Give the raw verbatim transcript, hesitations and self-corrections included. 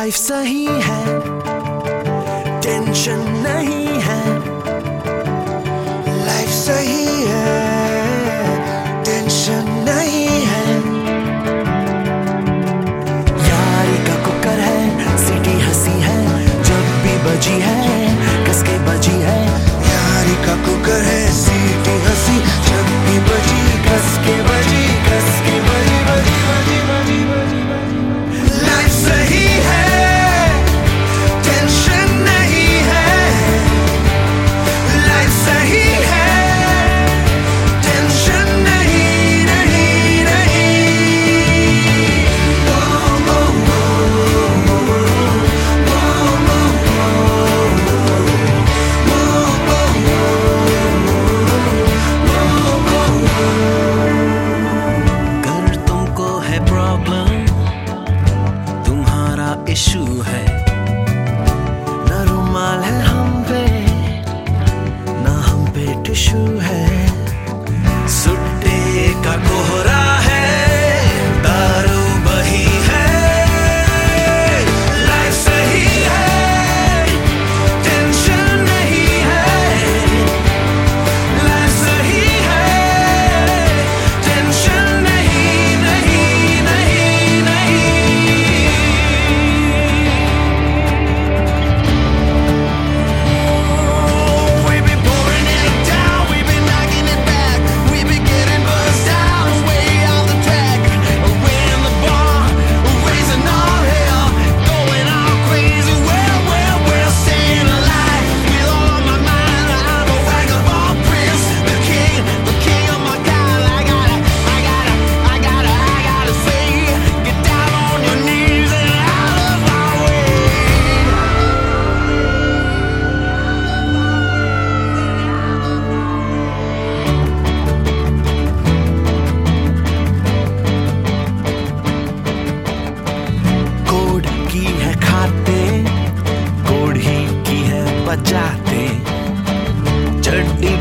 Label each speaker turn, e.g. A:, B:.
A: Life सही है, tension नहीं है। लाइफ सही है, टेंशन नहीं है। यारी का कुकर है, सीटी हंसी है, जब भी बजी है कसके बजी है। यारी का कुकर है, सीटी हंसी, जब भी बजी कसके बजी, कसके बजी बजी बजी बजी बजी बजी। लाइफ सही है, टेंशन नहीं है। लाइफ सही है, टेंशन नहीं नहीं नहीं। ओ, ओ, ओ, ओ, ओ, अगर तुमको है प्रॉब्लम, तुम्हारा इशू है, ना रुमाल है हम पे, ना हम पे टिश्यू है। सुट्टे का कोहरा है, दारू बही है। लाइफ सही है, टेंशन नहीं है। लाइफ सही है, टेंशन नहीं नहीं नहीं नहीं। We've been pouring it down, we've been knocking it back, we've been getting buzzed out, way off the track, away in the bar, raising all hell, going all crazy. Well, well, well, staying alive with all my mind. I'm a vagabond prince, the king, the king of my kind. I gotta, I gotta, I gotta, I gotta say, get down on your knees and out of my way. कोड की है खाते, code ही की है बचाते। चड्डी